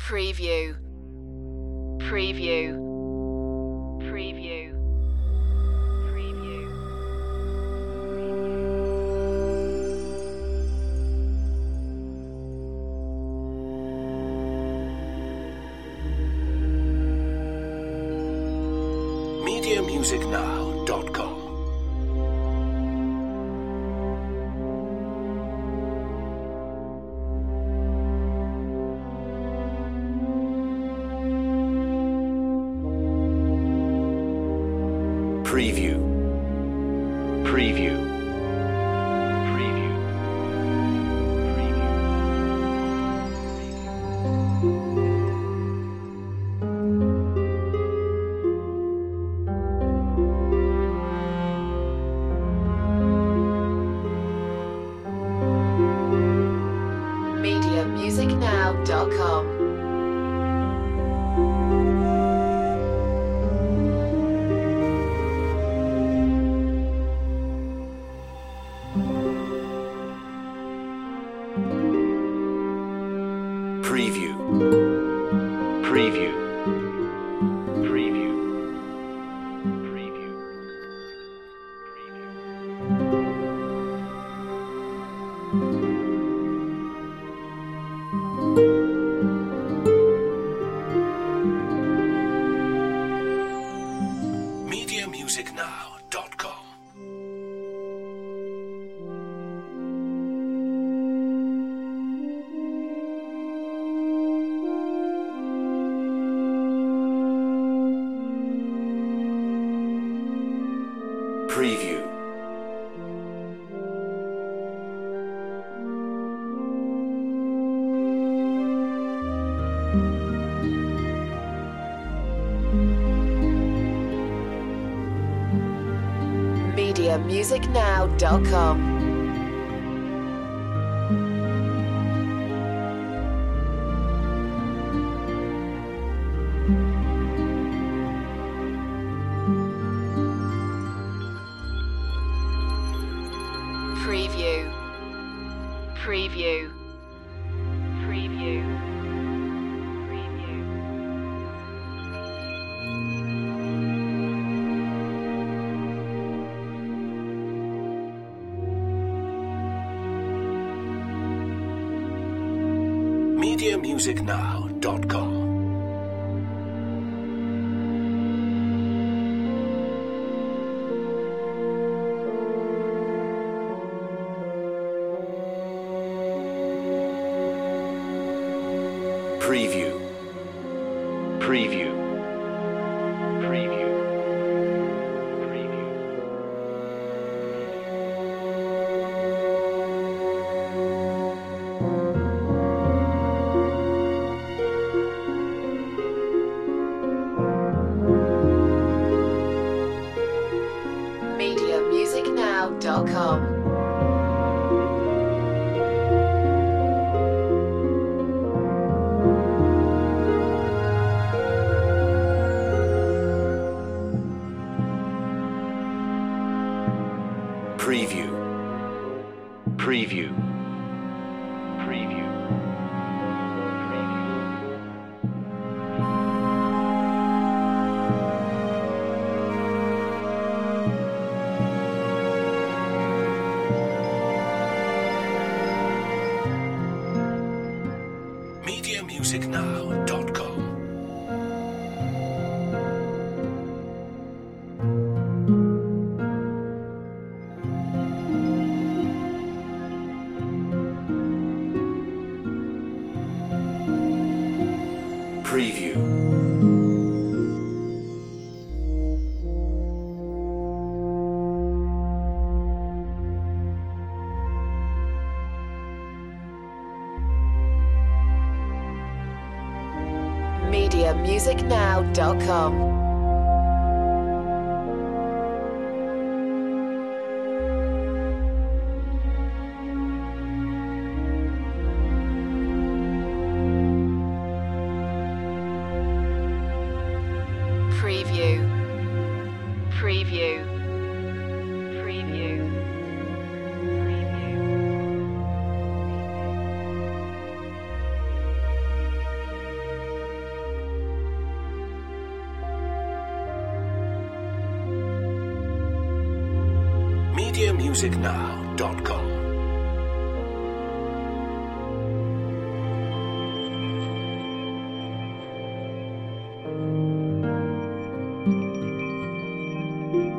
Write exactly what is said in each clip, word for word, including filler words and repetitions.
Preview. Preview. Preview. Preview. media music now dot com Preview. Preview. Preview. media music now dot com Preview. Preview. Preview. Preview. media music now dot com Preview. media music now dot com Preview. Preview. Preview. Preview. media music now dot com Preview. Preview. Preview. Preview. media music now dot com Preview. Preview. Preview. media music now dot com Preview. media music now dot com Preview. Preview. Preview. Preview. media music now dot com.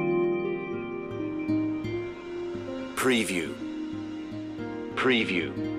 Preview. Preview.